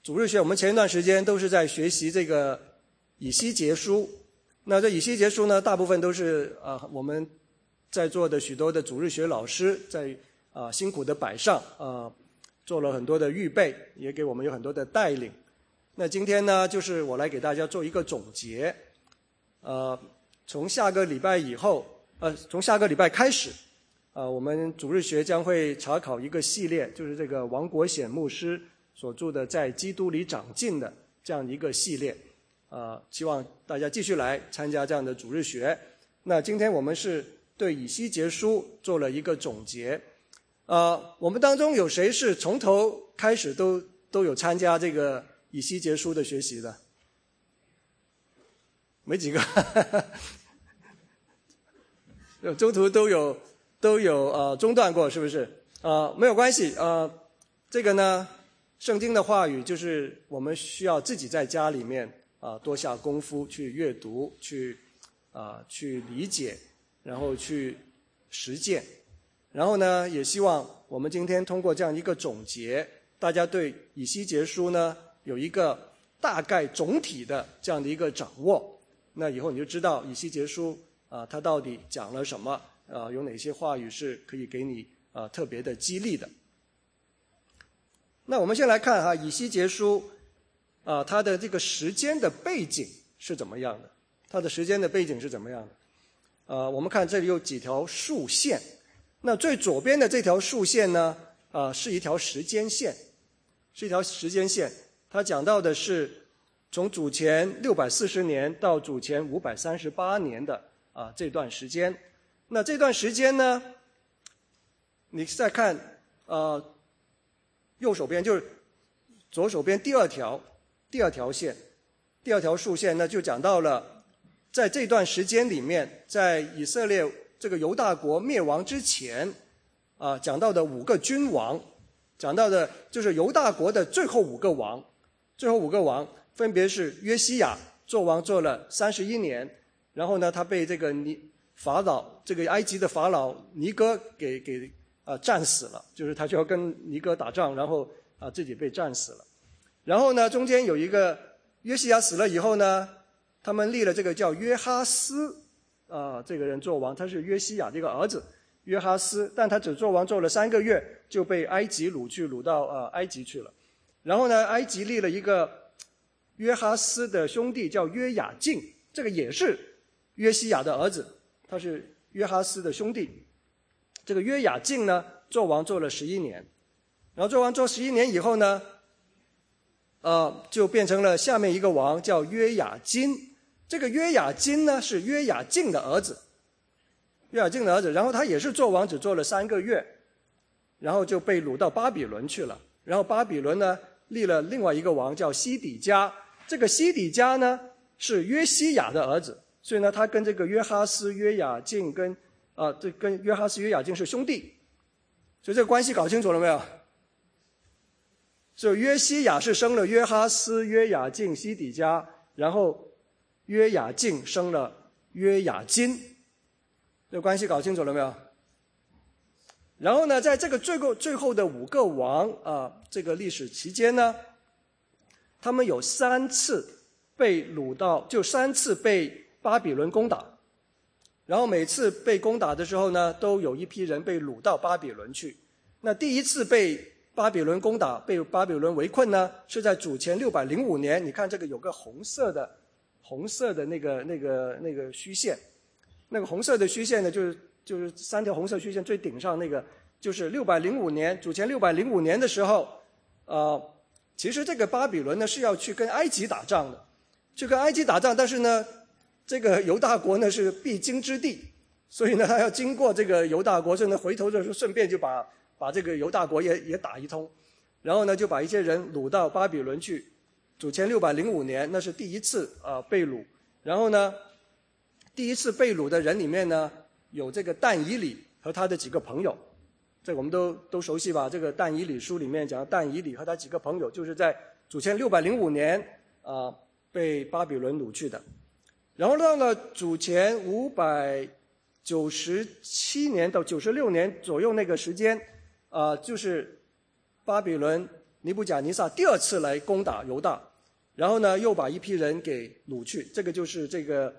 主日学，我们前一段时间都是在学习这个以西结书。那这以西结书呢，大部分都是我们在座的许多的主日学老师在辛苦的摆上做了很多的预备，也给我们有很多的带领。那今天呢，就是我来给大家做一个总结。从下个礼拜开始，我们主日学将会查考一个系列，就是这个王国显牧师所著的《在基督里长进》的这样一个系列。希望大家继续来参加这样的主日学。那今天我们是对以西结书做了一个总结。我们当中有谁是从头开始都有参加这个以西结书的学习的？没几个中途都有中断过，是不是？没有关系。这个呢，圣经的话语就是我们需要自己在家里面多下功夫去阅读，去理解，然后去实践。然后呢，也希望我们今天通过这样一个总结，大家对以西结书呢有一个大概总体的这样的一个掌握。那以后你就知道以西结书它到底讲了什么，有哪些话语是可以给你特别的激励的。那我们先来看以西结书它的这个时间的背景是怎么样的？它的时间的背景是怎么样的？我们看这里有几条竖线。那最左边的这条竖线呢，是一条时间线，它讲到的是从主前640年到主前538年的这段时间。那这段时间呢，你再看右手边，就是左手边第二条竖线呢，就讲到了在这段时间里面，在以色列这个犹大国灭亡之前讲到的5个君王，讲到的就是犹大国的最后5个王分别是约西亚做王做了31年，然后呢他被这个这个埃及的法老尼哥给战死了，就是他就要跟尼哥打仗，然后自己被战死了。然后呢中间有一个约西亚死了以后呢，他们立了这个叫约哈斯这个人做王，他是约西亚这个儿子约哈斯，但他只做王做了3个月就被埃及掳到埃及去了。然后呢埃及立了一个约哈斯的兄弟叫约雅敬，这个也是约西亚的儿子，他是约哈斯的兄弟。这个约雅敬呢做王做了11年，然后做王做11年以后呢就变成了下面一个王叫约雅金。这个约雅金呢是约雅敬的儿子，然后他也是做王只做了3个月，然后就被掳到巴比伦去了。然后巴比伦呢立了另外一个王叫西底家，这个西底家呢是约西亚的儿子，所以呢他跟这个约哈斯约雅敬跟约哈斯约雅敬是兄弟，所以这个关系搞清楚了没有？所以约西亚是生了约哈斯约雅敬西底家，然后约雅敬生了约雅金，这个关系搞清楚了没有？然后呢在这个最后的5个王这个历史期间呢，他们有3次被掳到，就3次被巴比伦攻打，然后每次被攻打的时候呢，都有一批人被掳到巴比伦去。那第一次被巴比伦攻打，被巴比伦围困呢，是在主前605年。你看这个有个红色的那个虚线，那个红色的虚线呢，就是3条红色虚线最顶上那个，就是605年，主前605年的时候，其实这个巴比伦呢是要去跟埃及打仗的，但是呢这个犹大国呢是必经之地，所以呢他要经过这个犹大国，所以呢回头的时候顺便就把这个犹大国也打一通，然后呢就把一些人掳到巴比伦去。主前605年那是第一次被掳。然后呢第一次被掳的人里面呢有这个但以理和他的几个朋友，这个我们都熟悉吧？这个但以理书里面讲但以理和他几个朋友就是在主前605年被巴比伦掳去的。然后到了主前597年到96年左右那个时间就是巴比伦尼布甲尼撒第二次来攻打犹大，然后呢又把一批人给掳去。这个就是这个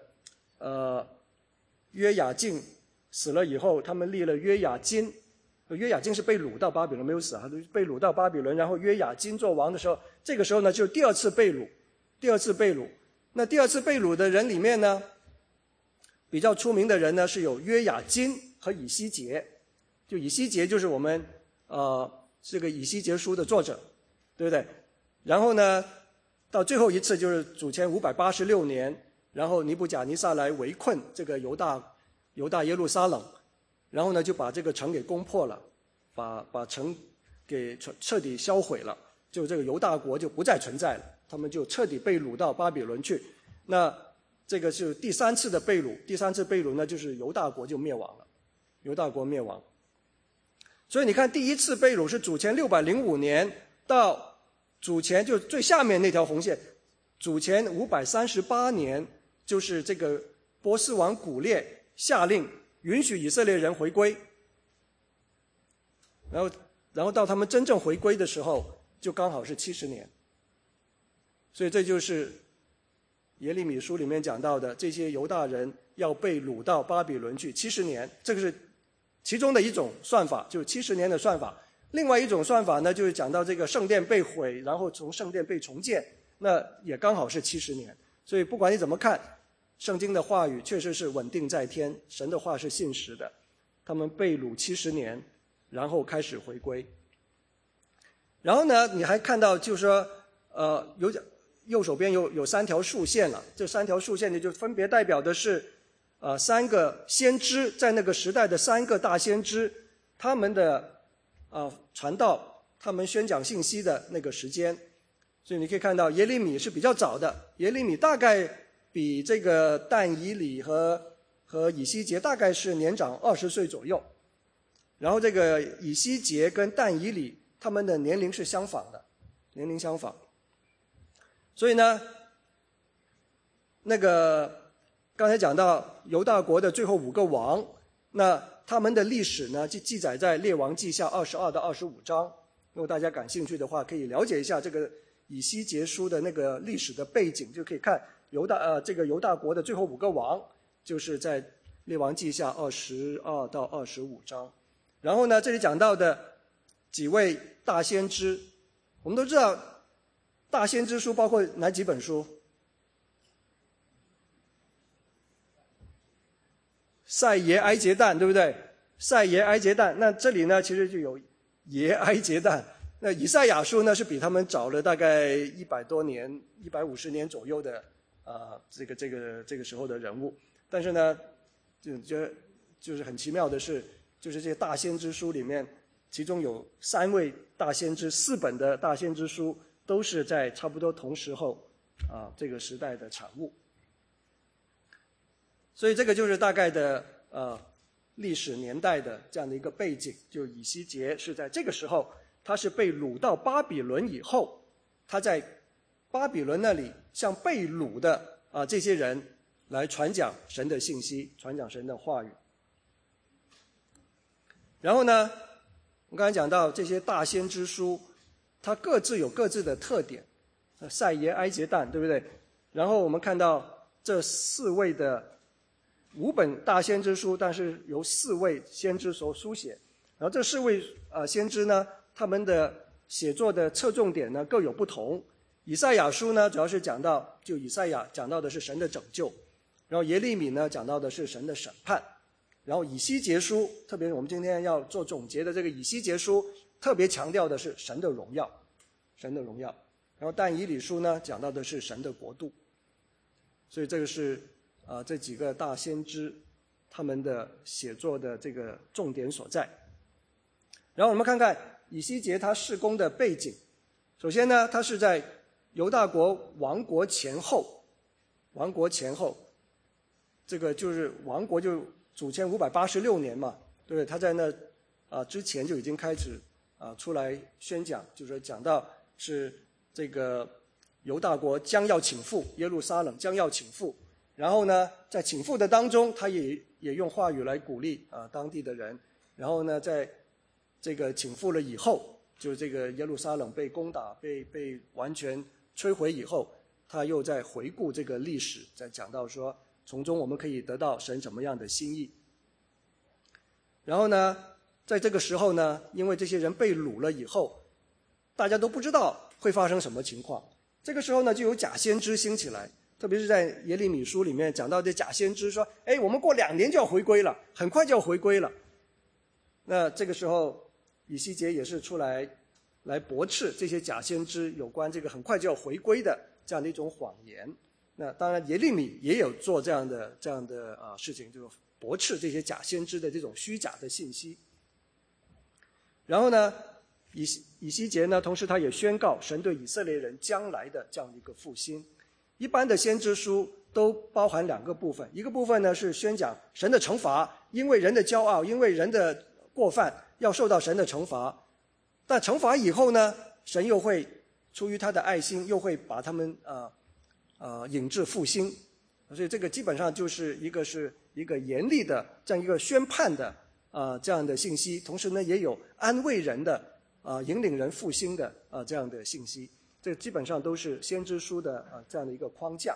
约雅敬死了以后，他们立了约雅斤。约雅斤是被掳到巴比伦，没有死啊，被掳到巴比伦，然后约雅斤做王的时候，这个时候呢就第二次被掳。那第二次被掳的人里面呢，比较出名的人呢是有约雅斤和以西结。就以西结就是我们这个以西结书的作者，对不对？然后呢到最后一次就是主前586年，然后尼布甲尼撒来围困这个犹大耶路撒冷，然后呢就把这个城给攻破了，把城给彻底销毁了，就这个犹大国就不再存在了，他们就彻底被掳到巴比伦去。那这个是第三次的被掳，第三次被掳呢就是犹大国就灭亡了，犹大国灭亡。所以你看第一次被掳是主前605年到主前就最下面那条红线，主前538年，就是这个波斯王古列下令允许以色列人回归，然后到他们真正回归的时候就刚好是70年。所以这就是耶利米书里面讲到的，这些犹大人要被掳到巴比伦去70年，这个是其中的一种算法，就是70年的算法。另外一种算法呢，就是讲到这个圣殿被毁，然后从圣殿被重建，那也刚好是70年。所以不管你怎么看，圣经的话语确实是稳定在天，神的话是信实的。他们被掳70年，然后开始回归。然后呢，你还看到就是说，右手边有3条竖线了，这3条竖线呢就分别代表的是3个先知，在那个时代的3个大先知，他们的传道，他们宣讲信息的那个时间。所以你可以看到耶利米是比较早的，耶利米大概比这个但以理和以西结大概是年长20岁左右，然后这个以西结跟但以理他们的年龄是相仿的，年龄相仿。所以呢，那个刚才讲到犹大国的最后5个王，那他们的历史呢就记载在列王记下22到25章。如果大家感兴趣的话，可以了解一下这个以西结书的那个历史的背景，就可以看这个犹大国的最后5个王，就是在列王记下22到25章。然后呢，这里讲到的几位大先知，我们都知道大先知书包括哪几本书？赛耶埃结但，对不对？赛耶埃结但，那这里呢其实就有耶埃结但。那以赛亚书呢是比他们早了大概100多年，150年左右的这个时候的人物。但是呢，就是很奇妙的是，就是这些大先知书里面，其中有3位大先知，4本的大先知书都是在差不多同时候这个时代的产物。所以这个就是大概的历史年代的这样的一个背景。就以西结是在这个时候，他是被掳到巴比伦以后，他在巴比伦那里向被掳的这些人来传讲神的信息，传讲神的话语。然后呢，我刚才讲到这些大先知书，它各自有各自的特点，赛耶埃结但，对不对？然后我们看到这5位的5本大先知书，但是由4位先知所书写。然后这4位先知呢，他们的写作的侧重点呢各有不同。以赛亚书呢主要是讲到，就以赛亚讲到的是神的拯救，然后耶利米呢讲到的是神的审判，然后以西结书，特别是我们今天要做总结的这个以西结书，特别强调的是神的荣耀，神的荣耀。然后但以理书呢讲到的是神的国度。所以这个是这几个大先知他们的写作的这个重点所在。然后我们看看以西结他事工的背景。首先呢，他是在犹大国亡国前后，这个就是亡国就主前586年嘛，对不对？他在那之前就已经开始出来宣讲，就是讲到是这个犹大国将要倾覆，耶路撒冷将要倾覆。然后呢，在倾覆的当中，他也用话语来鼓励当地的人。然后呢，在这个倾覆了以后， 就是这个耶路撒冷被攻打、被完全摧毁以后，他又在回顾这个历史，在讲到说，从中我们可以得到神怎么样的心意。然后呢，在这个时候呢，因为这些人被掳了以后，大家都不知道会发生什么情况。这个时候呢，就有假先知兴起来，特别是在耶利米书里面讲到这假先知说，我们过2年就要回归了，很快就要回归了。那这个时候，以西结也是出来驳斥这些假先知有关这个很快就要回归的这样的一种谎言。那当然，耶利米也有做这样的事情，就是驳斥这些假先知的这种虚假的信息。然后呢，以西结呢，同时他也宣告神对以色列人将来的这样的一个复兴。一般的先知书都包含2个部分，一个部分呢是宣讲神的惩罚，因为人的骄傲，因为人的过犯要受到神的惩罚。但惩罚以后呢，神又会出于他的爱心，又会把他们引至复兴。所以这个基本上就是一个严厉的这样一个宣判的这样的信息，同时呢也有安慰人的引领人复兴的这样的信息。这基本上都是先知书的这样的一个框架。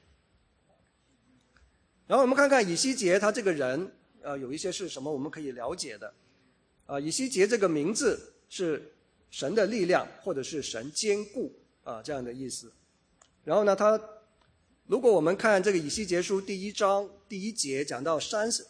然后我们看看以西结他这个人有一些是什么我们可以了解的。以西结这个名字是神的力量或者是神坚固这样的意思。然后呢，如果我们看这个以西结书第1章第1节讲到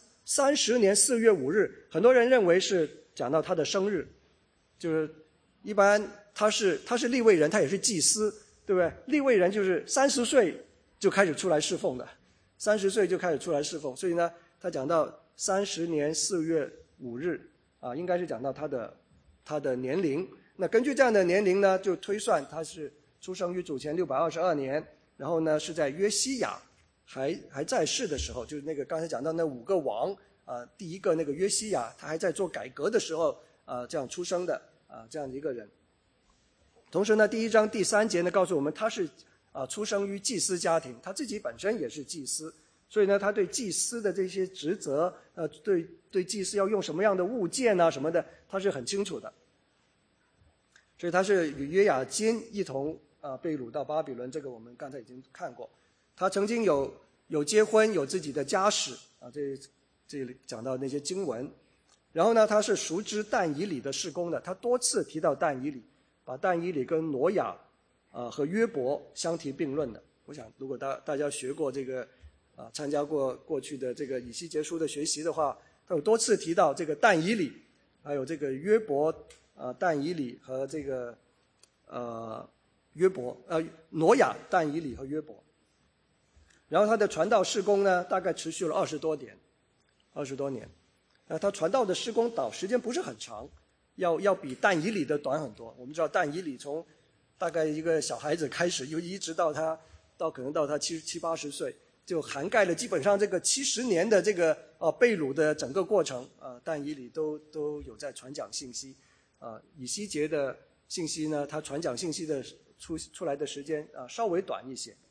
30年4月5日，很多人认为是讲到他的生日，就是一般他是利未人，他也是祭司，对不对？利未人就是30岁就开始出来侍奉的，30岁就开始出来侍奉，所以呢，他讲到30年4月5日应该是讲到他的年龄。那根据这样的年龄呢，就推算他是出生于主前622年，然后呢是在约西亚还在世的时候，就是那个刚才讲到那5个王第一个那个约西亚，他还在做改革的时候这样出生的这样的一个人。同时呢，第1章第3节呢告诉我们，他是出生于祭司家庭，他自己本身也是祭司，所以呢，他对祭司的这些职责对祭司要用什么样的物件什么的，他是很清楚的。所以他是与约雅斤一同被掳到巴比伦，这个我们刚才已经看过。他曾经有结婚，有自己的家室这里讲到那些经文。然后呢，他是熟知但以理的事工的，他多次提到但以理，把但以理跟挪亚和约伯相提并论的。我想如果大家学过这个参加过过去的这个以西结书的学习的话，他有多次提到这个但以理，还有这个约伯但以理和这个约伯挪亚、但以理和约伯。然后他的传道事工呢，大概持续了20多年。他传道的事工时间不是很长，要比但以理的短很多。我们知道但以理从大概一个小孩子开始，又一直到他可能到他70、80岁，就涵盖了基本上这个70年的这个被掳的整个过程。但以理都有在传讲信息。以西结的信息呢，他传讲信息的出来的时间稍微短一些。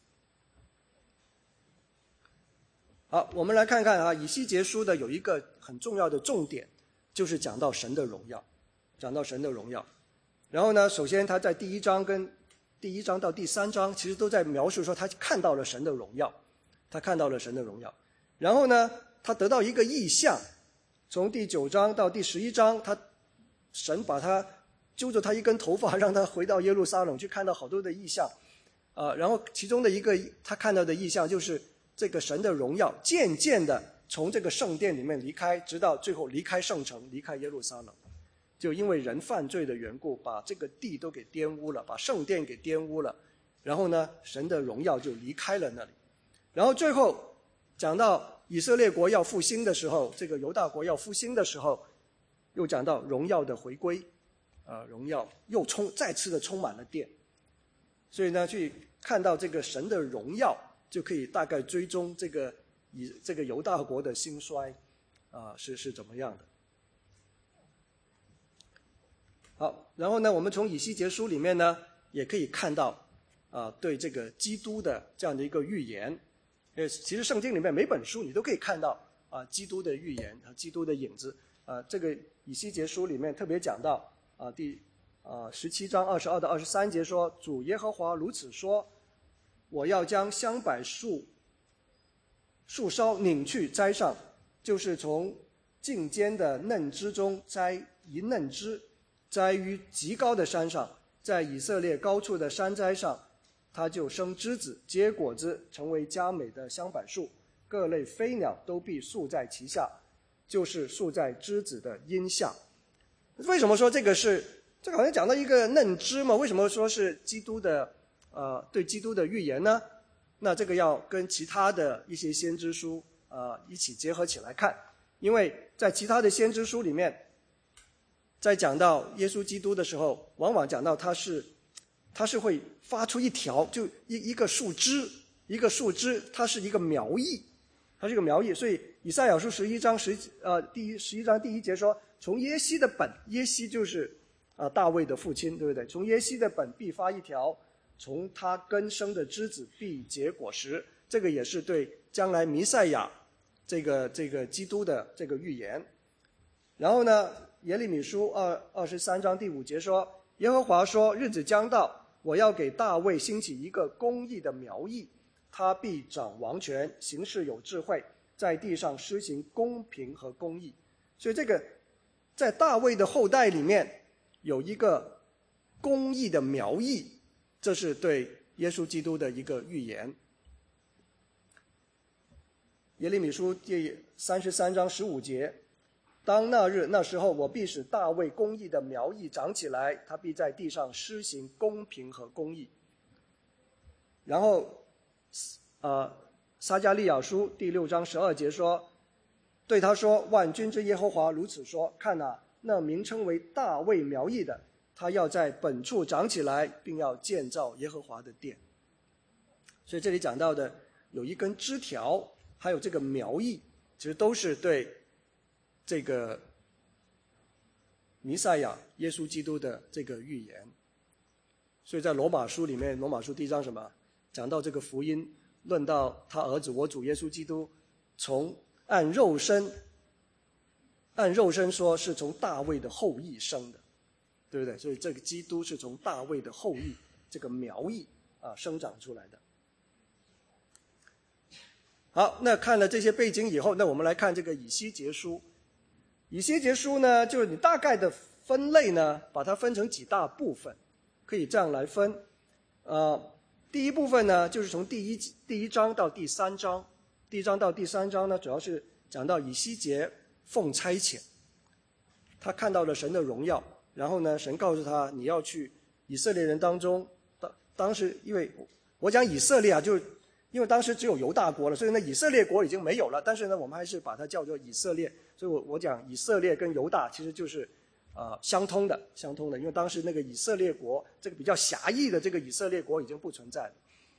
好，我们来看看以西结书的有一个很重要的重点，就是讲到神的荣耀，然后呢，首先他在第1章到第3章其实都在描述说他看到了神的荣耀，然后呢，他得到一个异象，从第9章到第11章，神把他揪着他一根头发，让他回到耶路撒冷去看到好多的异象，然后其中的一个他看到的异象就是这个神的荣耀渐渐的从这个圣殿里面离开，直到最后离开圣城，离开耶路撒冷。就因为人犯罪的缘故，把这个地都给玷污了，把圣殿给玷污了，然后呢，神的荣耀就离开了那里。然后最后讲到以色列国要复兴的时候，这个犹大国要复兴的时候，又讲到荣耀的回归，荣耀又再次的充满了殿。所以呢，去看到这个神的荣耀，就可以大概追踪这个犹大国的兴衰是怎么样的。好，然后呢，我们从以西结书里面呢，也可以看到对这个基督的这样的一个预言。其实圣经里面每本书你都可以看到基督的预言和基督的影子。这个以西结书里面特别讲到第 17章22到23节说，主耶和华如此说，我要将香柏树梢拧去摘上，就是从茎间的嫩枝中摘一嫩枝，栽于极高的山上，在以色列高处的山栽上，它就生枝子结果子，成为佳美的香柏树，各类飞鸟都必宿在其下，就是宿在枝子的荫下。为什么说这个好像讲到一个嫩枝嘛？为什么说是基督的对基督的预言呢？那这个要跟其他的一些先知书一起结合起来看，因为在其他的先知书里面，在讲到耶稣基督的时候，往往讲到他是会发出一条就一个树枝，它是一个苗裔，所以以赛亚书11章11章第1节说，从耶西的本，耶西就是大卫的父亲，对不对？从耶西的本必发一条，从他根生的枝子必结果实。这个也是对将来弥赛亚这个基督的这个预言。然后呢，耶利米书23章第5节说，耶和华说，日子将到，我要给大卫兴起一个公义的苗裔，他必掌王权，行事有智慧，在地上施行公平和公义。所以这个在大卫的后代里面有一个公义的苗裔，这是对耶稣基督的一个预言。耶利米书第33章15节，当那日那时候，我必使大卫公义的苗裔长起来，他必在地上施行公平和公义。然后撒迦利亚书第6章12节说，对他说，万军之耶和华如此说，看那名称为大卫苗裔的，他要在本处长起来，并要建造耶和华的殿。所以这里讲到的有一根枝条，还有这个苗裔，其实都是对这个弥赛亚耶稣基督的这个预言。所以在罗马书里面，罗马书第1章什么讲到这个福音，论到他儿子我主耶稣基督从按肉身说是从大卫的后裔生的，对不对？所以这个基督是从大卫的后裔这个苗裔生长出来的。好，那看了这些背景以后，那我们来看这个以西结书。以西结书呢，就是你大概的分类呢，把它分成几大部分，可以这样来分。第一部分呢，就是从第一章到第3章，第1章到第3章呢，主要是讲到以西结奉差遣，他看到了神的荣耀，然后呢，神告诉他，你要去以色列人当中，当时因为我讲以色列就是因为当时只有犹大国了，所以呢以色列国已经没有了，但是呢我们还是把它叫做以色列。所以我讲以色列跟犹大其实就是相通的，因为当时那个以色列国，这个比较狭义的这个以色列国已经不存在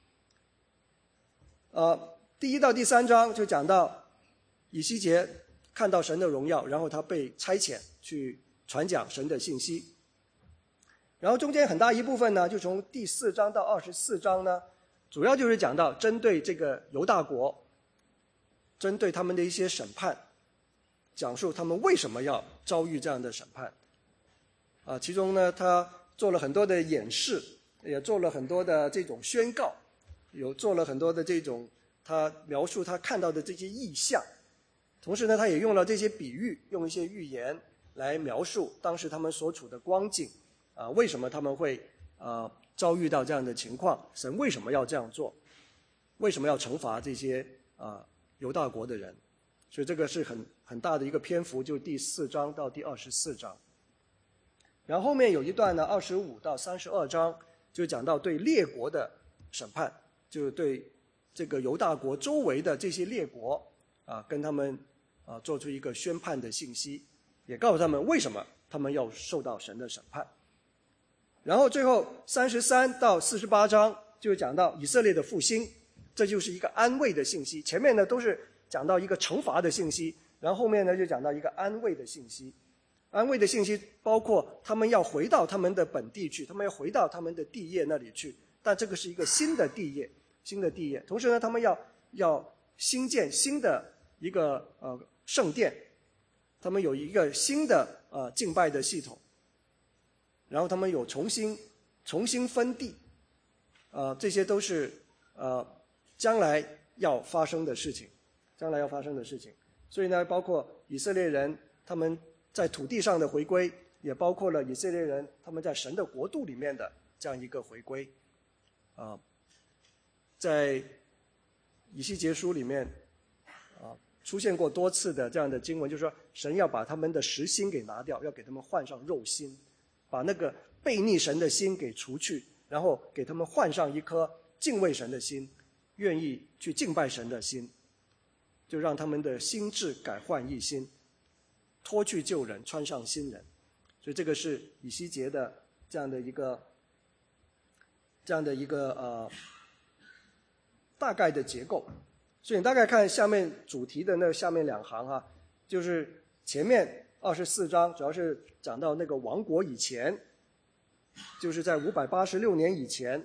了。第1到第3章就讲到以西结看到神的荣耀，然后他被差遣去传讲神的信息。然后中间很大一部分呢，就从第4章到24章呢，主要就是讲到针对这个犹大国，针对他们的一些审判，讲述他们为什么要遭遇这样的审判。其中呢，他做了很多的演示，也做了很多的这种宣告，有做了很多的这种他描述他看到的这些异象，同时呢，他也用了这些比喻，用一些寓言来描述当时他们所处的光景，为什么他们会遭遇到这样的情况，神为什么要这样做，为什么要惩罚这些犹大国的人。所以这个是很大的一个篇幅，就第4章到第24章。然后后面有一段呢，25到32章就讲到对列国的审判，就对这个犹大国周围的这些列国跟他们做出一个宣判的信息，也告诉他们为什么他们要受到神的审判。然后最后33到48章就讲到以色列的复兴，这就是一个安慰的信息。前面呢都是讲到一个惩罚的信息，然后后面呢就讲到一个安慰的信息。安慰的信息包括他们要回到他们的本地去，他们要回到他们的地业那里去，但这个是一个新的地业。同时呢，他们要兴建新的一个圣殿，他们有一个新的敬拜的系统。 然后他们有重新分地，这些都是将来要发生的事情，所以呢，包括以色列人他们在土地上的回归，也包括了以色列人他们在神的国度里面的这样一个回归。在以西结书里面出现过多次的这样的经文，就是说神要把他们的实心给拿掉，要给他们换上肉心，把那个悖逆神的心给除去，然后给他们换上一颗敬畏神的心，愿意去敬拜神的心，就让他们的心智改换一新，脱去旧人，穿上新人。所以这个是以西结的这样的一个大概的结构。所以你大概看下面主题的那下面2行就是前面24章主要是讲到那个亡国以前，就是在586年以前，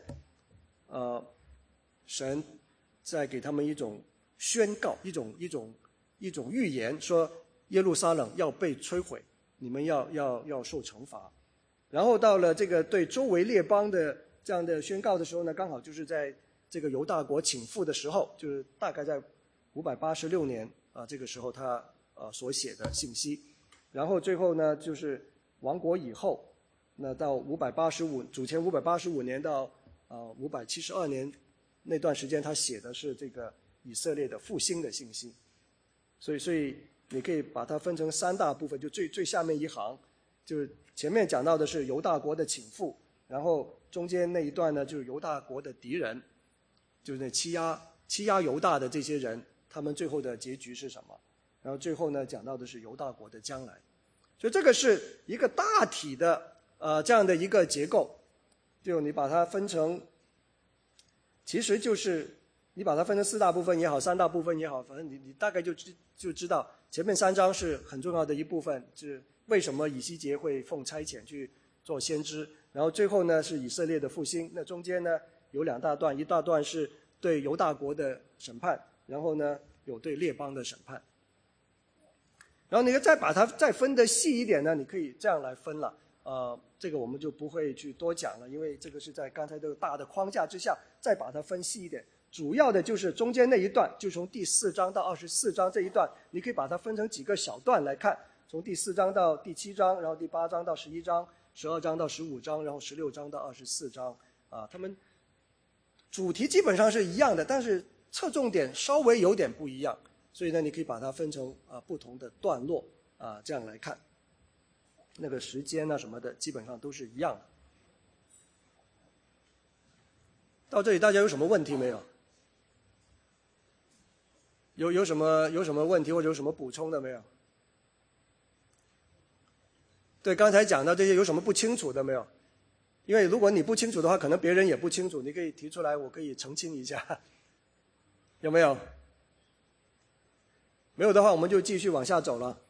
神在给他们一种宣告，一种预言，说耶路撒冷要被摧毁，你们要受惩罚。然后到了这个对周围列邦的这样的宣告的时候呢，刚好就是在这个犹大国倾覆的时候，就是大概在586年这个时候他所写的信息。然后最后呢，就是亡国以后，那到主前585年到572年那段时间，他写的是这个以色列的复兴的信息。所以你可以把它分成3大部分，就最下面一行，就是前面讲到的是犹大国的倾覆，然后中间那一段呢，就是犹大国的敌人，就是那欺压犹大的这些人，他们最后的结局是什么？然后最后呢，讲到的是犹大国的将来。所以这个是一个大体的这样的一个结构，就你把它分成，其实就是你把它分成4大部分也好，3大部分也好，反正你大概就知道前面3章是很重要的一部分，是为什么以西结会奉差遣去做先知，然后最后呢是以色列的复兴，那中间呢有2大段，一大段是对犹大国的审判，然后呢有对列邦的审判。然后你再把它再分得细一点呢，你可以这样来分了，这个我们就不会去多讲了，因为这个是在刚才这个大的框架之下，再把它分细一点。主要的就是中间那一段，就从第4章到24章这一段，你可以把它分成几个小段来看，从第4章到第7章，然后第8章到11章，12章到15章，然后16章到24章，他们主题基本上是一样的，但是侧重点稍微有点不一样，所以呢，你可以把它分成不同的段落这样来看，那个时间什么的基本上都是一样的。到这里大家有什么问题没有？有什么问题或者有什么补充的没有？对刚才讲到这些有什么不清楚的没有？因为如果你不清楚的话，可能别人也不清楚，你可以提出来，我可以澄清一下，有没有？没有的话，我们就继续往下走了。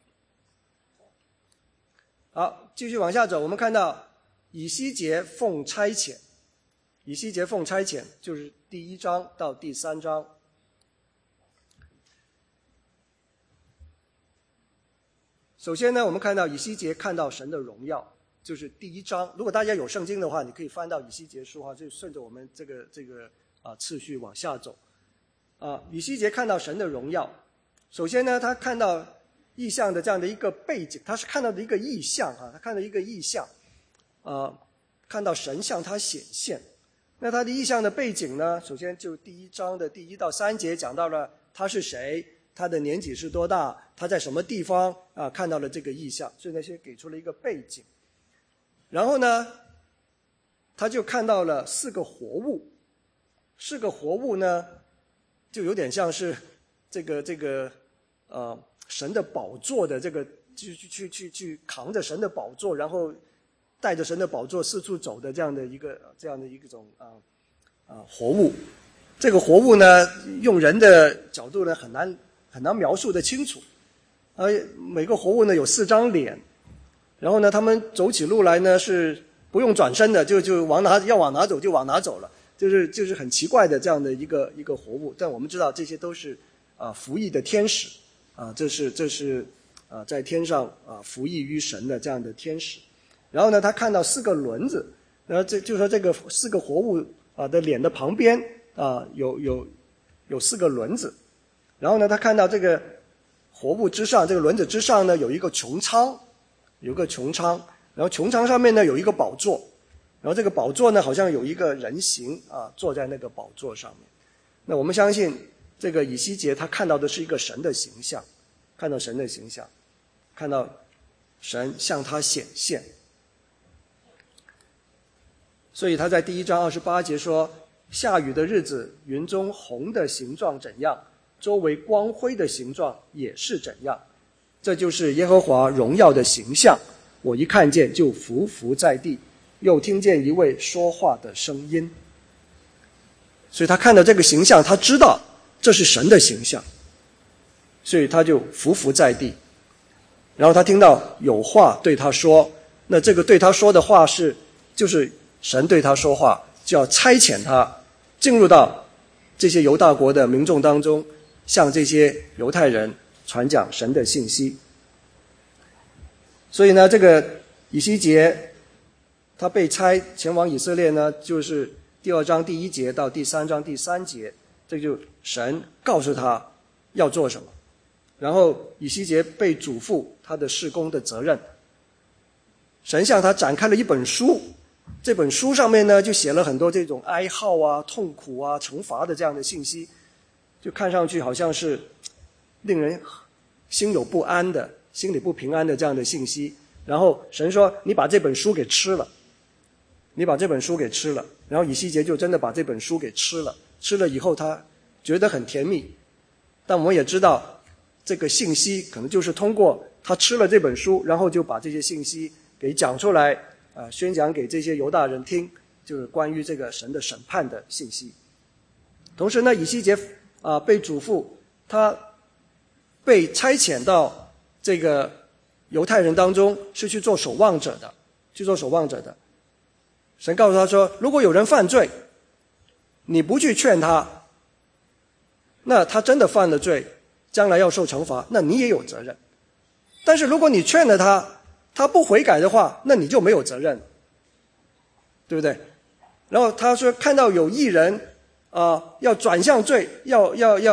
好，继续往下走，我们看到以西结奉差遣，以西结奉差遣就是第1章到第3章。首先呢，我们看到以西结看到神的荣耀，就是第1章。如果大家有圣经的话，你可以翻到以西结书就顺着我们这个次序往下走。以西结看到神的荣耀，首先呢，他看到异象的这样的一个背景，他是看到的一个异象他看到一个异象，看到神向他显现。那他的异象的背景呢，首先就第1章的第1到3节讲到了他是谁，他的年纪是多大，他在什么地方看到了这个异象，所以呢先给出了一个背景。然后呢，他就看到了4个活物，4个活物呢就有点像是这个神的宝座的这个去扛着神的宝座，然后带着神的宝座四处走的这样的一种活物。这个活物呢，用人的角度呢很难描述得清楚。每个活物呢有4张脸，然后呢他们走起路来呢是不用转身的，就要往哪走就往哪走了，就是很奇怪的这样的一个活物。但我们知道这些都是服役的天使这是在天上服役于神的这样的天使。 然后呢，他看到4个轮子，然后就说这个4个活物的脸的旁边有4个轮子。然后呢，他看到这个活物之上，这个轮子之上呢有一个穹苍，然后穹苍上面呢有一个宝座，然后这个宝座呢好像有一个人形坐在那个宝座上面。那我们相信这个以西结他看到的是一个神的形象，看到神向他显现。所以他在第1章28节说，下雨的日子，云中虹的形状怎样，周围光辉的形状也是怎样，这就是耶和华荣耀的形象，我一看见就伏伏在地，又听见一位说话的声音。所以他看到这个形象，他知道这是神的形象，所以他就伏伏在地。然后他听到有话对他说，那这个对他说的话就是神对他说话，就要差遣他进入到这些犹大国的民众当中，向这些犹太人传讲神的信息。所以呢，这个以西结他被差前往以色列呢，就是第2章第1节到第3章第3节，这就神告诉他要做什么。然后以西结被嘱咐他的事工的责任，神向他展开了一本书，这本书上面呢就写了很多这种哀号痛苦惩罚的这样的信息，就看上去好像是令人心有不安的，心里不平安的这样的信息。然后神说，你把这本书给吃了，然后以西结就真的把这本书给吃了以后他觉得很甜蜜。但我们也知道这个信息可能就是通过他吃了这本书，然后就把这些信息给讲出来宣讲给这些犹大人听，就是关于这个神的审判的信息。同时呢，以西结被嘱咐，他被差遣到这个犹太人当中，是去做守望者的。神告诉他说，如果有人犯罪，你不去劝他，那他真的犯了罪，将来要受惩罚，那你也有责任。但是如果你劝了他，他不悔改的话，那你就没有责任，对不对？然后他说，看到有义人要转向罪，要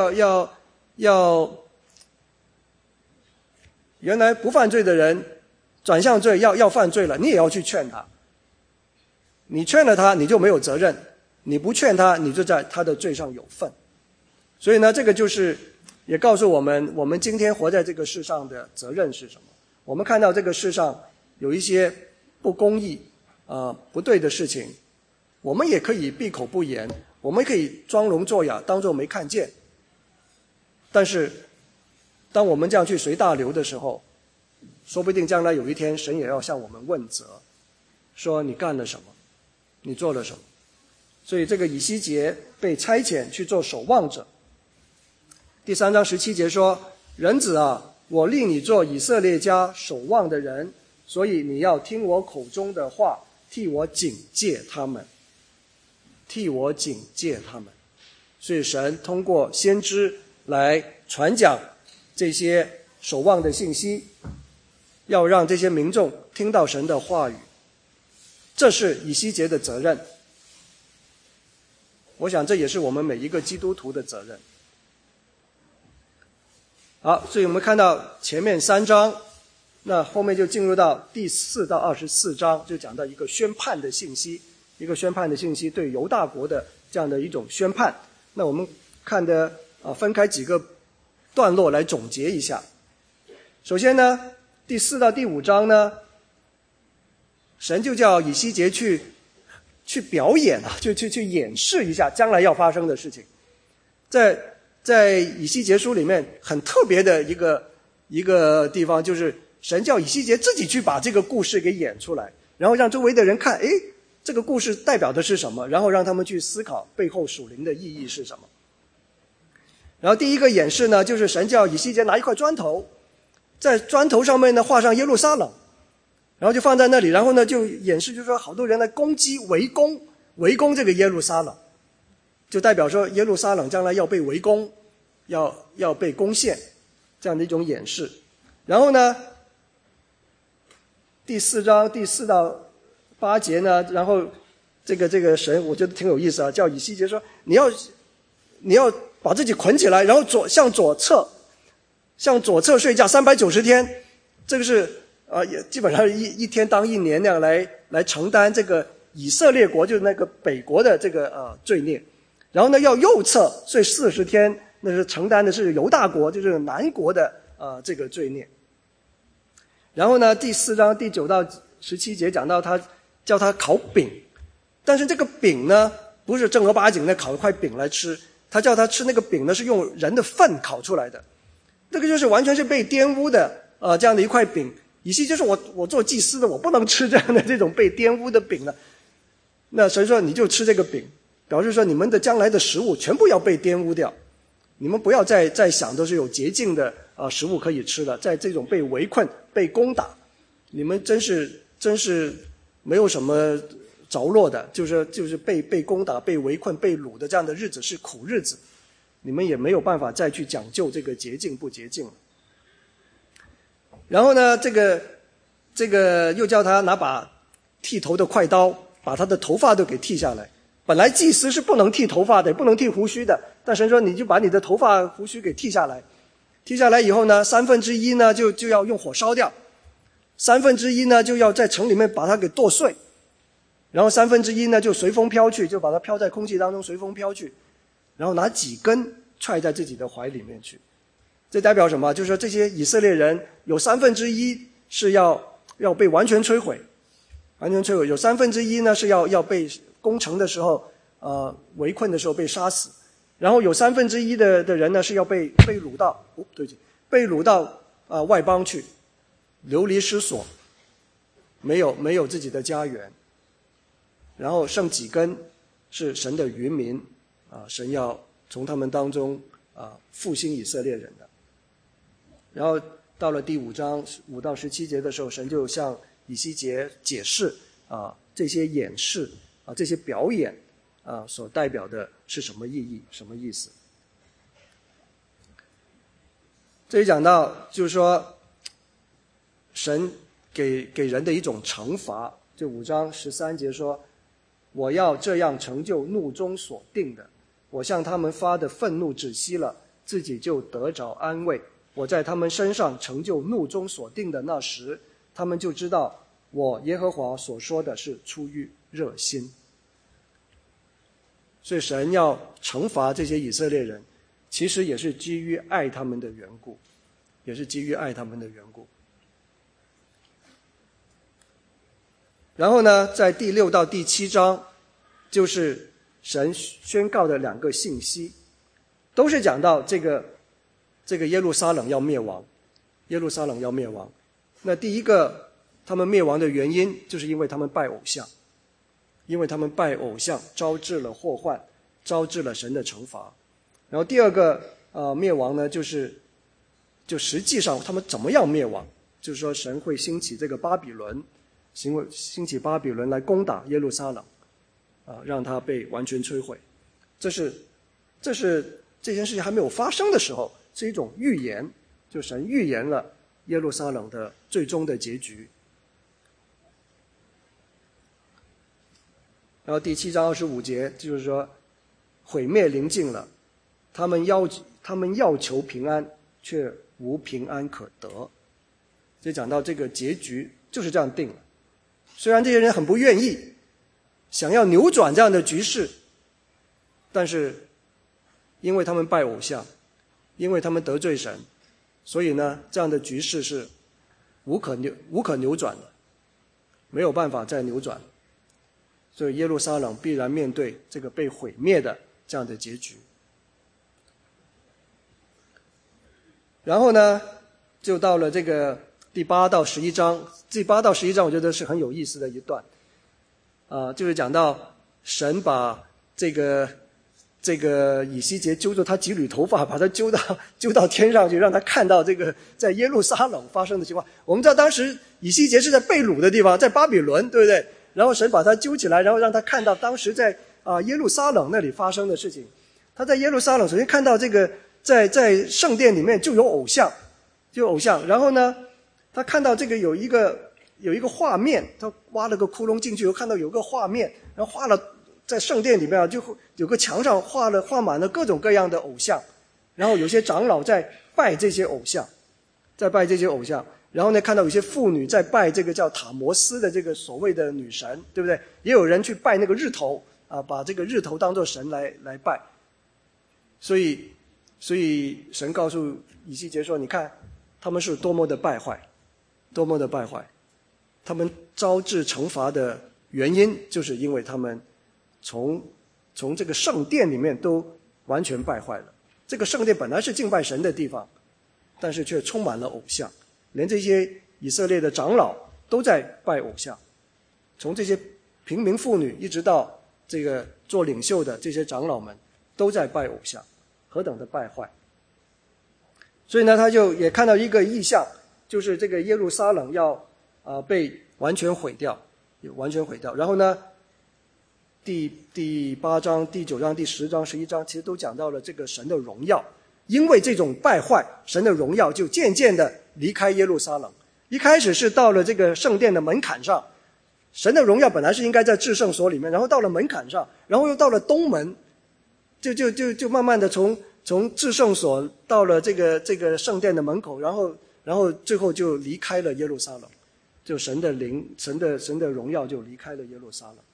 原来不犯罪的人转向罪，要犯罪了，你也要去劝他。你劝了他，你就没有责任；你不劝他，你就在他的罪上有份。所以呢，这个就是也告诉我们今天活在这个世上的责任是什么。我们看到这个世上有一些不公义不对的事情，我们也可以闭口不言，我们可以装聋作哑，当作没看见。但是当我们这样去随大流的时候，说不定将来有一天神也要向我们问责，说你干了什么，你做了什么。所以这个以西结被差遣去做守望者。第3章17节说，人子我立你做以色列家守望的人，所以你要听我口中的话，替我警戒他们。所以神通过先知来传讲这些守望的信息，要让这些民众听到神的话语，这是以西结的责任。我想这也是我们每一个基督徒的责任。好，所以我们看到前面3章，那后面就进入到第4到24章，就讲到一个宣判的信息，对犹大国的这样的一种宣判。那我们看的分开几个段落来总结一下。首先呢，第4到第5章呢，神就叫以西结去表演去演示一下将来要发生的事情。在以西结书里面很特别的一个地方，就是神叫以西结自己去把这个故事给演出来，然后让周围的人看，这个故事代表的是什么，然后让他们去思考背后属灵的意义是什么。然后第一个演示呢，就是神叫以西结拿一块砖头，在砖头上面呢画上耶路撒冷，然后就放在那里，然后呢就演示，就是说好多人来攻击围攻这个耶路撒冷，就代表说耶路撒冷将来要被围攻，要被攻陷，这样的一种演示。然后呢， 第4章第4到8节呢，然后这个神我觉得挺有意思啊，叫以西结说你要把自己捆起来，然后向左侧睡觉390天，这个是也基本上一天当一年那样来承担这个以色列国就是那个北国的这个罪孽。然后呢要右侧睡40天，那是承担的是犹大国就是南国的这个罪孽。然后呢第4章第9到17节讲到他叫他烤饼，但是这个饼呢不是正儿八经的烤一块饼来吃，他叫他吃那个饼呢是用人的粪烤出来的，这个就是完全是被玷污的这样的一块饼。以西结说我做祭司的我不能吃这样的这种被玷污的饼了。那神说你就吃这个饼，表示说你们的将来的食物全部要被玷污掉，你们不要再想都是有洁净的食物可以吃的，在这种被围困被攻打，你们真是没有什么着落的，就是被攻打被围困被掳的这样的日子是苦日子，你们也没有办法再去讲究这个洁净不洁净了。然后呢这个又叫他拿把剃头的快刀把他的头发都给剃下来。本来祭司是不能剃头发的，也不能剃胡须的，但神说你就把你的头发胡须给剃下来。剃下来以后呢1/3呢就要用火烧掉，1/3呢就要在城里面把它给剁碎，然后1/3呢就随风飘去，就把它飘在空气当中随风飘去，然后拿几根踹在自己的怀里面去。这代表什么？就是说这些以色列人有1/3是要被完全摧毁，有1/3呢是要被攻城的时候围困的时候被杀死，然后有1/3的人呢是要被掳到外邦去，流离失所，没有自己的家园，然后剩几根是神的余民神要从他们当中复兴以色列人的。然后到了第5章5到17节的时候，神就向以西结解释这些演示这些表演所代表的是什么意义什么意思。这里讲到就是说神给人的一种惩罚，就5章13节说我要这样成就怒中所定的，我向他们发的愤怒止息了，自己就得着安慰，我在他们身上成就怒中所定的那时，他们就知道我耶和华所说的是出于热心。所以神要惩罚这些以色列人，其实也是基于爱他们的缘故，然后呢在第6到第7章就是神宣告的2个信息，都是讲到这个耶路撒冷要灭亡。那第一个他们灭亡的原因就是因为他们拜偶像，招致了祸患，招致了神的惩罚。然后第二个灭亡呢就实际上他们怎么样灭亡，就是说神会兴起这个巴比伦，兴起巴比伦来攻打耶路撒冷让它被完全摧毁。这是这件事情还没有发生的时候，是一种预言，就神预言了耶路撒冷的最终的结局。然后第7章25节就是说毁灭临近了，他们要求平安，却无平安可得。就讲到这个结局就是这样定了。虽然这些人很不愿意，想要扭转这样的局势，但是因为他们拜偶像，因为他们得罪神，所以呢这样的局势是无可扭转的，没有办法再扭转。所以耶路撒冷必然面对这个被毁灭的这样的结局。然后呢就到了这个第8到11章，第8到11章我觉得是很有意思的一段就是讲到神把这个以西结揪着他几缕头发，把他揪到天上去，让他看到这个在耶路撒冷发生的情况。我们知道当时以西结是在被掳的地方，在巴比伦，对不对？然后神把他揪起来，然后让他看到当时在耶路撒冷那里发生的事情。他在耶路撒冷首先看到这个在圣殿里面就有偶像，然后呢他看到这个有一个有一个画面，他挖了个窟窿进去，又看到有个画面，然后画了在圣殿里面啊，就有个墙上画满了各种各样的偶像，然后有些长老在拜这些偶像，然后呢，看到有些妇女在拜这个叫塔摩斯的这个所谓的女神，对不对？也有人去拜那个日头啊，把这个日头当作神来拜。所以神告诉以西结说，你看他们是多么的败坏，多么的败坏。他们招致惩罚的原因，就是因为他们从这个圣殿里面都完全败坏了。这个圣殿本来是敬拜神的地方，但是却充满了偶像，连这些以色列的长老都在拜偶像，从这些平民妇女一直到这个做领袖的这些长老们都在拜偶像，何等的败坏。所以呢，他就也看到一个异象，就是这个耶路撒冷要被完全毁掉，然后呢，第8章、第9章、第10章、11章其实都讲到了这个神的荣耀，因为这种败坏，神的荣耀就渐渐的离开耶路撒冷。一开始是到了这个圣殿的门槛上，神的荣耀本来是应该在至圣所里面，然后到了门槛上，然后又到了东门，就慢慢的从至圣所到了这个圣殿的门口，然后最后就离开了耶路撒冷，就神的灵、神的荣耀就离开了耶路撒冷。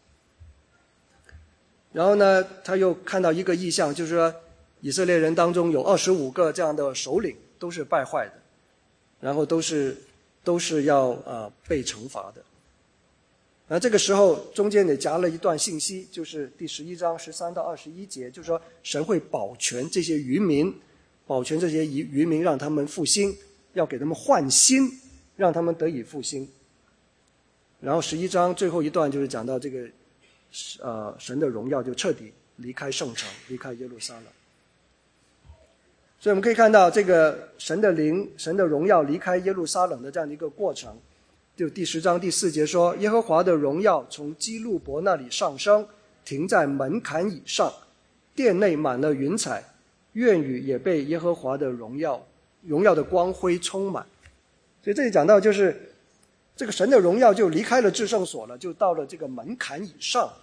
然后呢，他又看到一个异象，就是说以色列人当中有25个这样的首领都是败坏的，然后都是要被惩罚的。然后这个时候中间也夹了一段信息，就是第11章13到21节，就是说神会保全这些渔民，让他们复兴，要给他们换心，让他们得以复兴。然后11章最后一段就是讲到这个神的荣耀就彻底离开圣城，离开耶路撒冷。所以我们可以看到这个神的灵、神的荣耀离开耶路撒冷的这样的一个过程。就第10章第4节说，耶和华的荣耀从基路伯那里上升，停在门槛以上，殿内满了云彩，院宇也被耶和华的荣耀的光辉充满。所以这里讲到就是这个神的荣耀就离开了至圣所了，就到了这个门槛以上，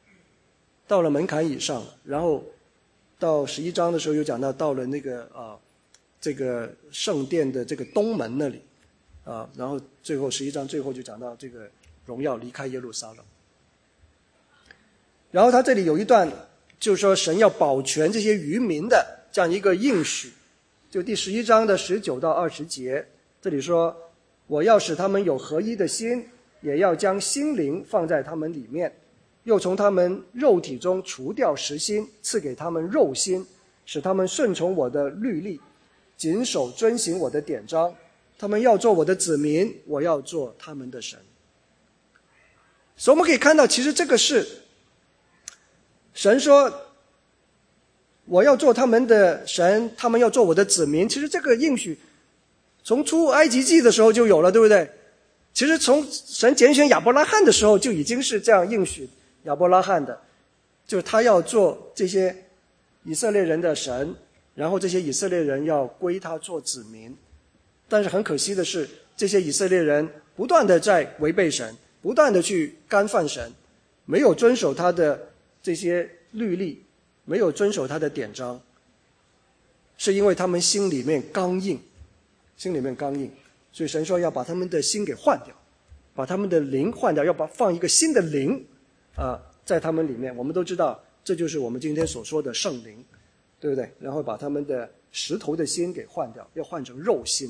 然后到11章的时候又讲到了那个这个圣殿的这个东门那里然后最后11章最后就讲到这个荣耀离开耶路撒冷。然后他这里有一段就是说神要保全这些渔民的这样一个应许，就第11章的19到20节，这里说，我要使他们有合一的心，也要将心灵放在他们里面，又从他们肉体中除掉实心，赐给他们肉心，使他们顺从我的律例，谨守遵行我的典章。他们要做我的子民，我要做他们的神。所以我们可以看到，其实这个是神说我要做他们的神，他们要做我的子民。其实这个应许从出埃及记的时候就有了，对不对？其实从神拣选亚伯拉罕的时候就已经是这样应许亚伯拉罕的，就是他要做这些以色列人的神，然后这些以色列人要归他做子民。但是很可惜的是，这些以色列人不断的在违背神，不断的去干犯神，没有遵守他的这些律例，没有遵守他的典章，是因为他们心里面刚硬，所以神说要把他们的心给换掉，把他们的灵换掉，要放一个新的灵在他们里面。我们都知道这就是我们今天所说的圣灵，对不对？然后把他们的石头的心给换掉，要换成肉心。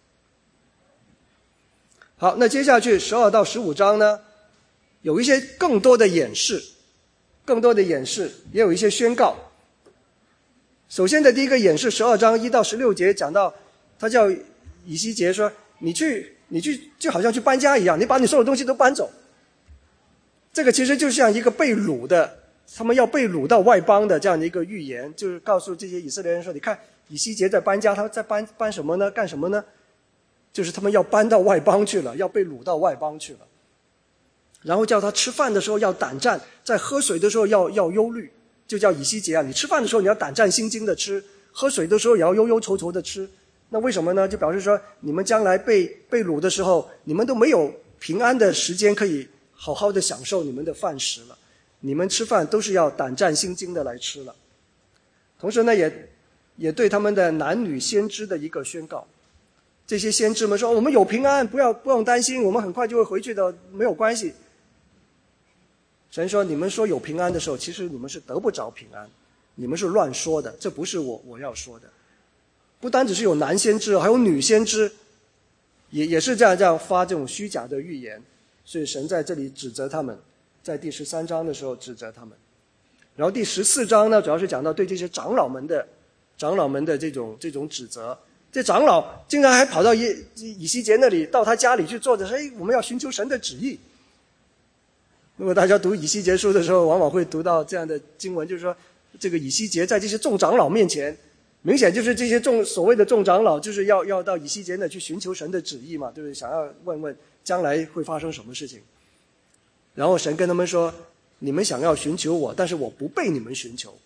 好，那接下去12到15章呢，有一些更多的演示，也有一些宣告。首先的第一个演示，12章1到16节讲到，他叫以西结说，你去就好像去搬家一样，你把你所有东西都搬走。这个其实就像一个被掳的，他们要被掳到外邦的这样的一个预言，就是告诉这些以色列人说，你看以西结在搬家，他在搬什么呢？干什么呢？就是他们要搬到外邦去了，要被掳到外邦去了。然后叫他吃饭的时候要胆战，在喝水的时候要忧虑，就叫以西结你吃饭的时候你要胆战心惊的吃，喝水的时候也要忧忧愁愁的吃。那为什么呢？就表示说你们将来被掳的时候，你们都没有平安的时间可以好好的享受你们的饭食了，你们吃饭都是要胆战心惊的来吃了。同时呢，也对他们的男女先知的一个宣告。这些先知们说，我们有平安，不用担心，我们很快就会回去的，没有关系。神说，你们说有平安的时候，其实你们是得不着平安，你们是乱说的，这不是我要说的。不单只是有男先知，还有女先知，也是这样发这种虚假的预言。所以神在这里指责他们，在第13章的时候指责他们。然后第14章呢，主要是讲到对这些长老们的这种指责。这长老竟然还跑到以西结那里，到他家里去坐着说，我们要寻求神的旨意。如果大家读以西结书的时候，往往会读到这样的经文，就是说这个以西结在这些众长老面前，明显就是这些所谓的众长老就是要到以西结那去寻求神的旨意嘛，对不对？想要问问将来会发生什么事情。然后神跟他们说，你们想要寻求我，但是我不被你们寻求，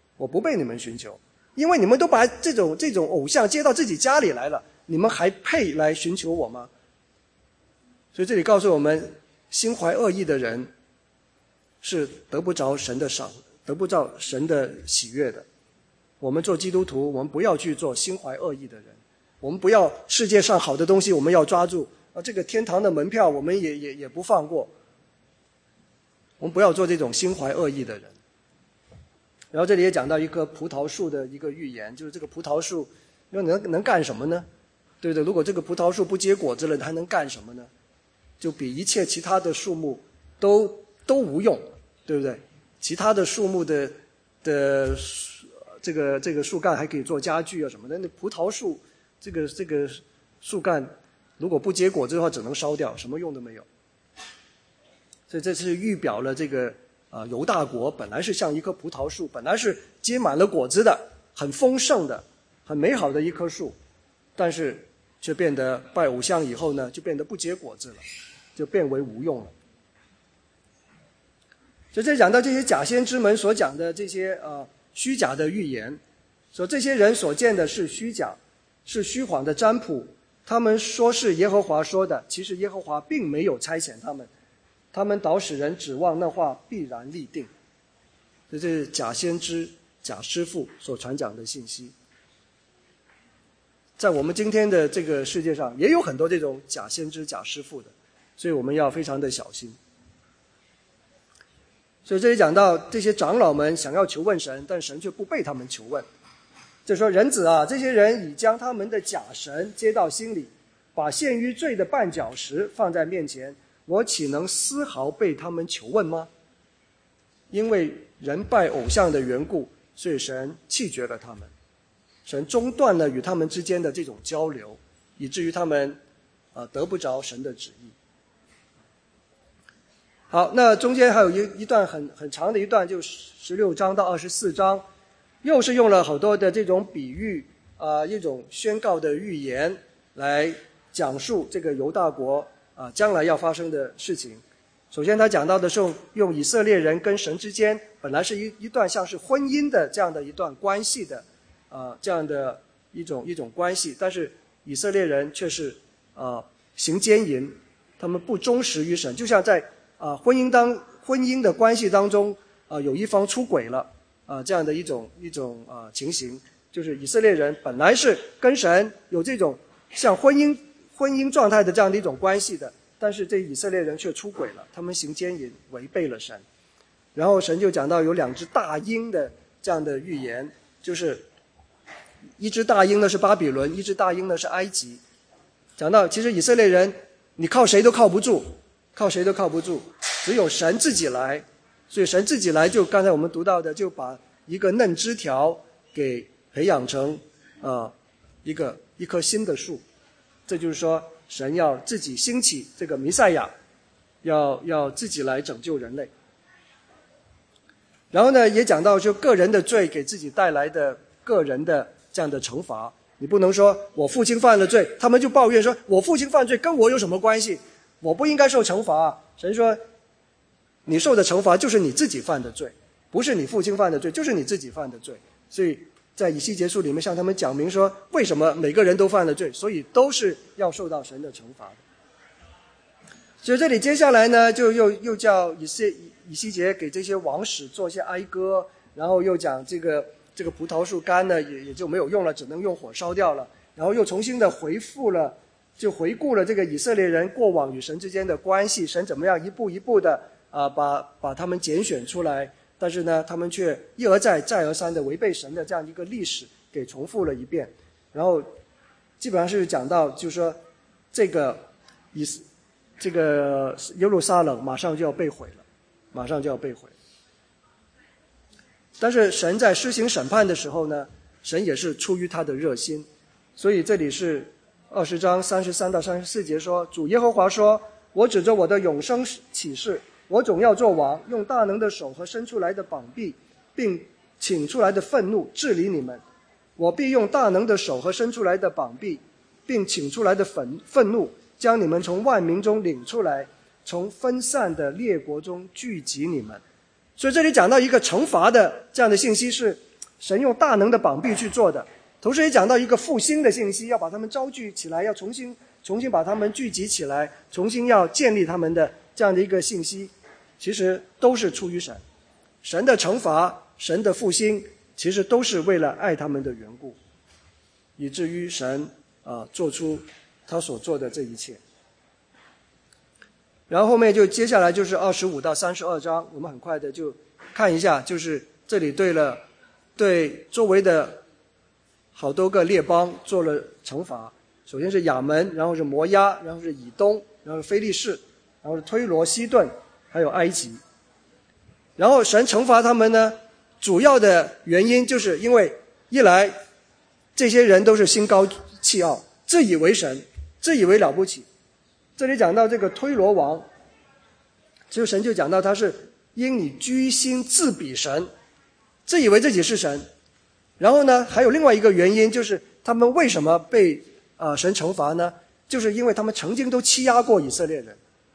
因为你们都把这种偶像接到自己家里来了，你们还配来寻求我吗？所以这里告诉我们，心怀恶意的人是得不着神的赏，得不着神的喜悦的。我们做基督徒，我们不要去做心怀恶意的人，我们不要世界上好的东西我们要抓住，这个天堂的门票我们也不放过，我们不要做这种心怀恶意的人。然后这里也讲到一棵葡萄树的一个预言，就是这个葡萄树能干什么呢？对不对？如果这个葡萄树不结果子了，它能干什么呢？就比一切其他的树木都无用，对不对？其他的树木的这个树干还可以做家具啊什么的，那葡萄树这个树干如果不结果子的话，只能烧掉，什么用都没有。所以这是预表了这个犹大国本来是像一棵葡萄树，本来是结满了果子的，很丰盛的，很美好的一棵树，但是却变得拜偶像以后呢，就变得不结果子了，就变为无用了。所以这讲到这些假先知们所讲的这些虚假的预言，说这些人所见的是虚假，是虚谎的占卜，他们说是耶和华说的，其实耶和华并没有差遣他们，他们导使人指望那话必然立定。这是假先知、假师傅所传讲的信息。在我们今天的这个世界上，也有很多这种假先知、假师傅的，所以我们要非常的小心。所以这里讲到这些长老们想要求问神，但神却不被他们求问。就说人子啊，这些人已将他们的假神接到心里，把陷于罪的绊脚石放在面前，我岂能丝毫被他们求问吗？因为人拜偶像的缘故，所以神弃绝了他们，神中断了与他们之间的这种交流，以至于他们得不着神的旨意。好，那中间还有一段很长的一段，就16章到24章，又是用了好多的这种比喻一种宣告的预言来讲述这个犹大国将来要发生的事情。首先他讲到的是用以色列人跟神之间本来是一段像是婚姻的这样的一段关系的这样的一种关系，但是以色列人却是行奸淫，他们不忠实于神，就像在婚姻的关系当中有一方出轨了这样的一种情形，就是以色列人本来是跟神有这种像婚姻状态的这样的一种关系的，但是这以色列人却出轨了，他们行奸淫，违背了神。然后神就讲到有2只大鹰的这样的预言，就是一只大鹰呢是巴比伦，一只大鹰呢是埃及。讲到其实以色列人你靠谁都靠不住，只有神自己来。所以神自己来，就刚才我们读到的，就把一个嫩枝条给培养成一棵新的树。这就是说神要自己兴起这个弥赛亚，要自己来拯救人类。然后呢也讲到就个人的罪给自己带来的个人的这样的惩罚。你不能说我父亲犯了罪，他们就抱怨说我父亲犯罪跟我有什么关系，我不应该受惩罚。神说你受的惩罚就是你自己犯的罪，不是你父亲犯的罪，就是你自己犯的罪。所以在以西结书里面向他们讲明说，为什么每个人都犯了罪，所以都是要受到神的惩罚的。 所以这里接下来呢，就又叫以西结给这些王使做一些哀歌，然后又讲这个葡萄树干呢也就没有用了，只能用火烧掉了，然后又重新的回顾了这个以色列人过往与神之间的关系，神怎么样一步一步的把他们拣选出来，但是呢他们却一而再再而三的违背神的这样一个历史给重复了一遍，然后基本上是讲到就是说这个耶路撒冷马上就要被毁了，马上就要被毁。但是神在施行审判的时候呢，神也是出于他的热心，所以这里是20章33到34节说，主耶和华说，我指着我的永生起誓，我总要做王，用大能的手和伸出来的膀臂并请出来的愤怒治理你们，我必用大能的手和伸出来的膀臂并请出来的愤怒将你们从万民中领出来，从分散的列国中聚集你们。所以这里讲到一个惩罚的这样的信息，是神用大能的膀臂去做的，同时也讲到一个复兴的信息，要把他们招聚起来，要重新把他们聚集起来，重新要建立他们的这样的一个信息，其实都是出于神。神的惩罚，神的复兴，其实都是为了爱他们的缘故，以至于神做出他所做的这一切。然后后面就接下来就是25到32章，我们很快的就看一下，就是这里对周围的好多个列邦做了惩罚。首先是亚门，然后是摩押，然后是以东，然后是非利士，然后是推罗、西顿，还有埃及。然后神惩罚他们呢，主要的原因就是因为一来这些人都是心高气傲，自以为神，自以为了不起。这里讲到这个推罗王，其实神就讲到他是因你居心自比神，自以为自己是神。然后呢还有另外一个原因，就是他们为什么被神惩罚呢？就是因为他们曾经都欺压过以色列人，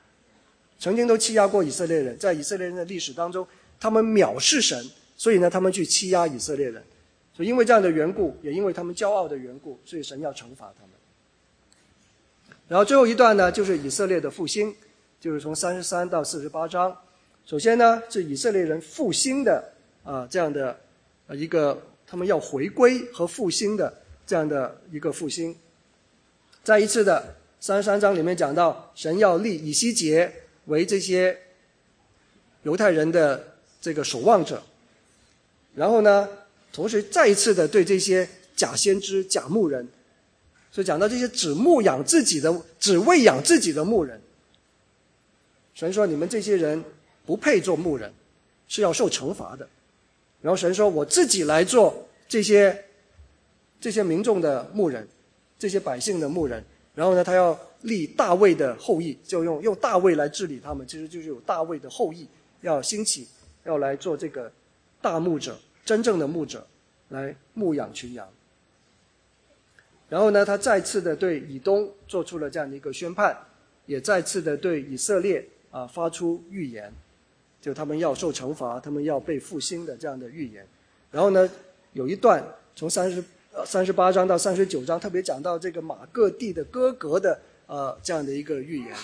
在以色列人的历史当中，他们藐视神，所以呢他们去欺压以色列人，所以因为这样的缘故，也因为他们骄傲的缘故，所以神要惩罚他们。然后最后一段呢，就是以色列的复兴，就是从33到48章。首先呢是以色列人复兴的这样的一个他们要回归和复兴的这样的一个复兴。再一次的33章里面讲到，神要立以西结为这些犹太人的这个守望者，然后呢同时再一次的对这些假先知、假牧人，所以讲到这些只喂养自己的牧人，神说你们这些人不配做牧人，是要受惩罚的。然后神说我自己来做这些民众的牧人，这些百姓的牧人。然后呢他要立大卫的后裔，就用大卫来治理他们，其实就是有大卫的后裔要兴起，要来做这个大牧者，真正的牧者，来牧养群羊。然后呢他再次的对以东做出了这样的一个宣判，也再次的对以色列发出预言，就他们要受惩罚，他们要被复兴的这样的预言。然后呢有一段从38章到39章特别讲到这个马各地的歌革的这样的一个预言。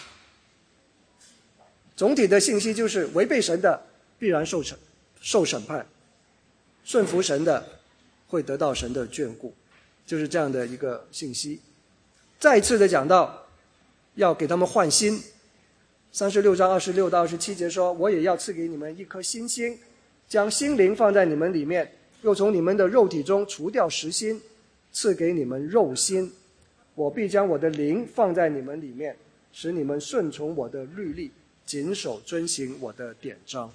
总体的信息就是违背神的必然受审判，顺服神的会得到神的眷顾，就是这样的一个信息。再一次的讲到要给他们换心，36章26到27节说，我也要赐给你们一颗新心，将心灵放在你们里面，又从你们的肉体中除掉实心，赐给你们肉心。我必将我的灵放在你们里面，使你们顺从我的律例，谨守遵行我的典章。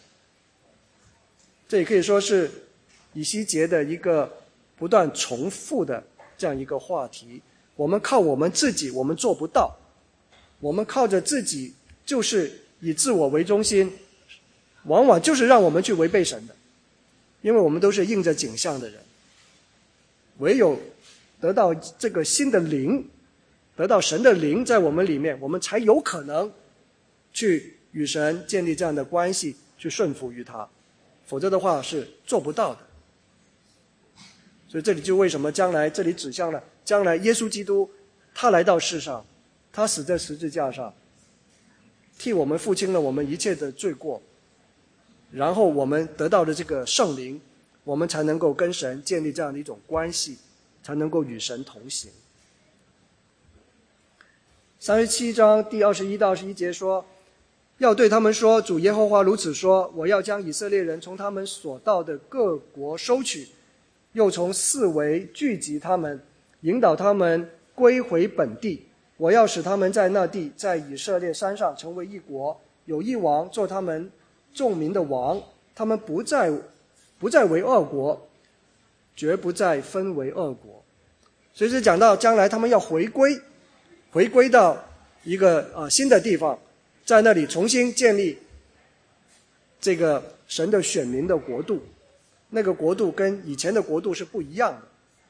这也可以说是以西结的一个不断重复的这样一个话题。我们靠我们自己我们做不到，我们靠着自己就是以自我为中心，往往就是让我们去违背神的，因为我们都是应着景象的人。唯有得到这个新的灵，得到神的灵在我们里面，我们才有可能去与神建立这样的关系，去顺服于他，否则的话是做不到的。所以这里就为什么将来这里指向了将来耶稣基督他来到世上，他死在十字架上， 替我们付清了我们一切的罪过，然后我们得到的这个圣灵，我们才能够跟神建立这样的一种关系，才能够与神同行。37章第21到21节说，要对他们说，主耶和华如此说，我要将以色列人从他们所到的各国收取，又从四围聚集他们，引导他们归回本地。我要使他们在那地，在以色列山上成为一国，有一王做他们众民的王，他们不再为二国，绝不再分为二国。所以是讲到将来他们要回归到一个新的地方，在那里重新建立这个神的选民的国度，那个国度跟以前的国度是不一样的。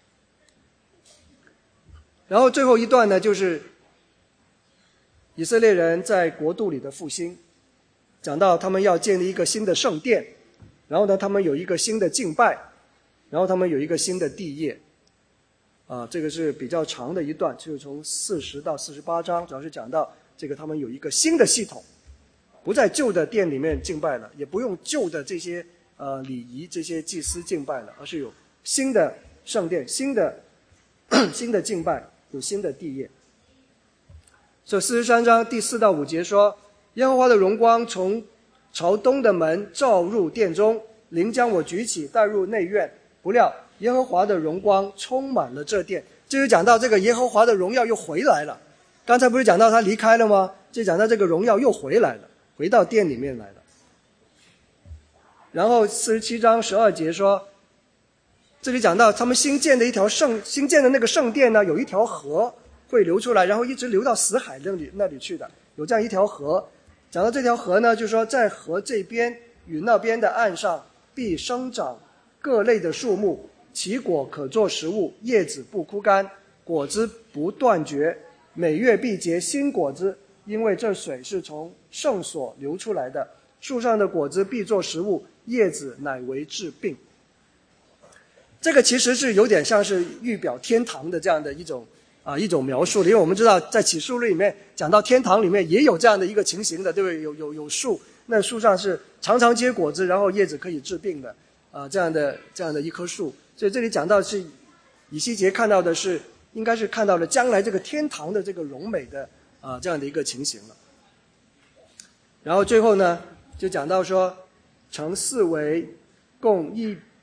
然后最后一段呢，就是以色列人在国度里的复兴，讲到他们要建立一个新的圣殿，然后呢他们有一个新的敬拜，然后他们有一个新的地业。这个是比较长的一段，就是从40到48章，主要是讲到这个他们有一个新的系统，不在旧的殿里面敬拜了，也不用旧的这些礼仪，这些祭司敬拜了，而是有新的圣殿，新的敬拜，有新的地业。所以43章第4到5节说，耶和华的荣光从朝东的门照入殿中，灵将我举起带入内院，不料耶和华的荣光充满了这殿。这就讲到这个耶和华的荣耀又回来了，刚才不是讲到他离开了吗？就讲到这个荣耀又回来了，回到殿里面来了。然后47章12节说，这里讲到他们新建的那个圣殿呢，有一条河会流出来，然后一直流到死海那里去的，有这样一条河。讲到这条河呢，就是说在河这边与那边的岸上必生长各类的树木，其果可做食物，叶子不枯干，果子不断绝，每月必结新果子，因为这水是从圣所流出来的。树上的果子必做食物，叶子乃为治病。这个其实是有点像是预表天堂的这样的一种描述的，因为我们知道在启示录里面讲到天堂里面也有这样的一个情形的，对不对？有树，那树上是常常结果子，然后叶子可以治病的这样的一棵树。所以这里讲到是以西结看到的是，应该是看到了将来这个天堂的这个荣美的这样的一个情形了。然后最后呢，就讲到说，城四围共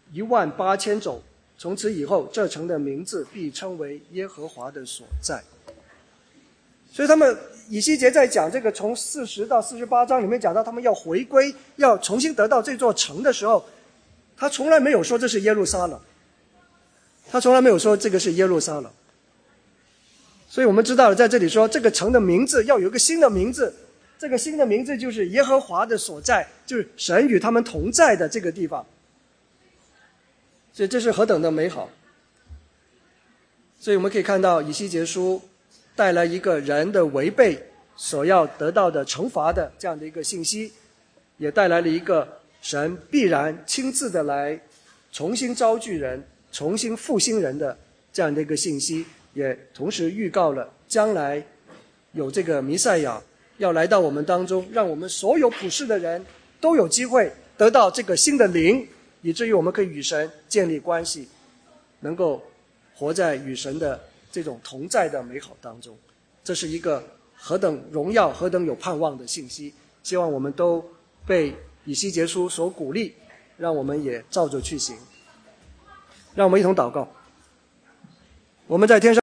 18000肘，从此以后，这城的名字必称为耶和华的所在。所以他们以西结在讲这个从40到48章里面讲到他们要回归，要重新得到这座城的时候，他从来没有说这是耶路撒冷，他从来没有说这个是耶路撒冷。所以我们知道了，在这里说这个城的名字要有一个新的名字，这个新的名字就是耶和华的所在，就是神与他们同在的这个地方。所以这是何等的美好。所以我们可以看到以西结书带来一个人的违背所要得到的惩罚的这样的一个信息，也带来了一个神必然亲自的来重新招聚人，重新复兴人的这样的一个信息，也同时预告了将来有这个弥赛亚要来到我们当中，让我们所有普世的人都有机会得到这个新的灵，以至于我们可以与神建立关系，能够活在与神的这种同在的美好当中。这是一个何等荣耀何等有盼望的信息，希望我们都被以西结书所鼓励，让我们也照着去行。让我们一同祷告。我们在天上